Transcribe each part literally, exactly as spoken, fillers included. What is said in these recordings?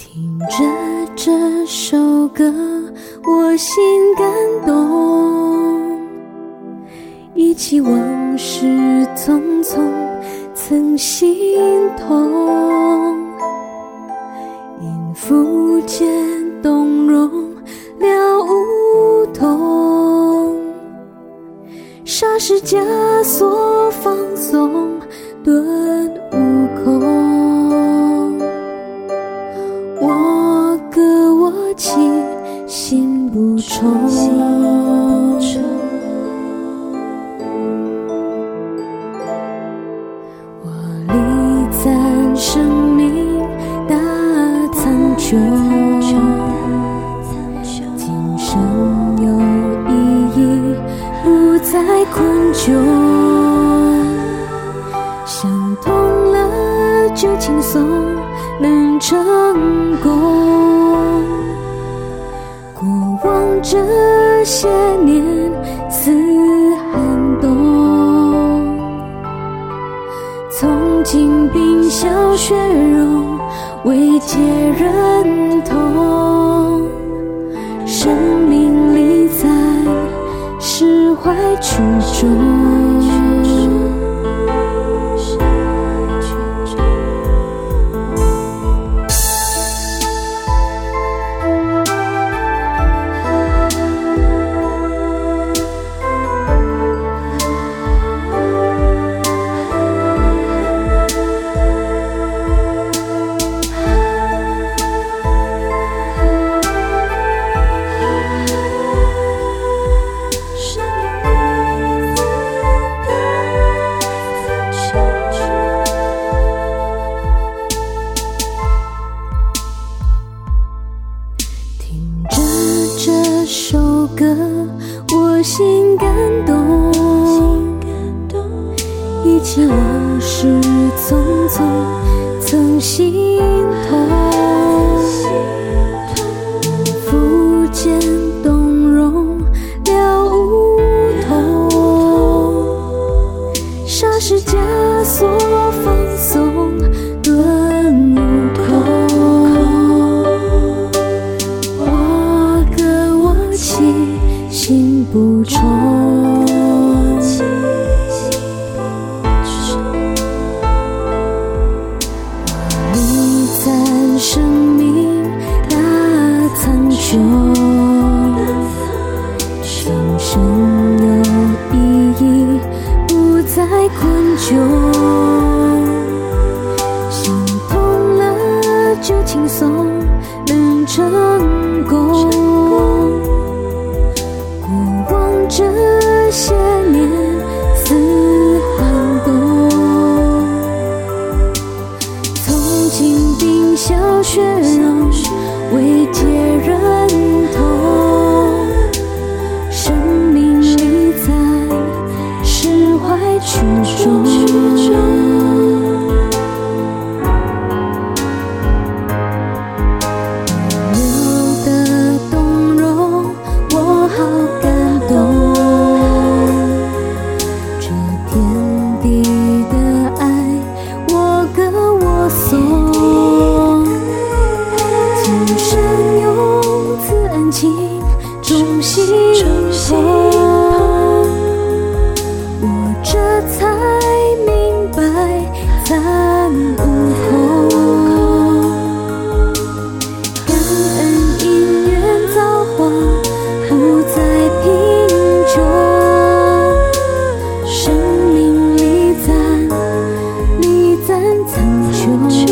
听着这首歌，我心感动，忆起往事匆匆，曾心痛。音符间动容了无痛，霎时枷锁放松，顿悟空。我歌我泣，心不重。我礼赞生命大苍穹，今生有意义，不再困窘。想通了就轻松，能成功。过往这些年似寒冬，从今冰消雪融，未解认同。生命力在释怀曲中，这首歌我心感动，忆起往事匆匆，曾心痛。符间动容了无痛，霎时枷锁放松，顿悟空。心不重，礼赞生命大苍穹，今生有意义，不再困窘。想通了就轻松，能成功。这些年似寒冬，从今冰消雪融，未解认同。生命力在释怀曲中，流的动容，我好感动。众心同，我这才明白暂悟空。感恩因缘造化，不再贫穷。生命力赞，力赞苍穹。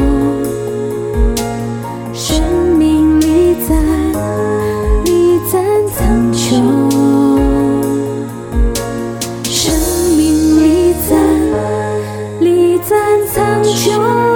生命力赞。苍穹，生命力赞，力赞苍穹。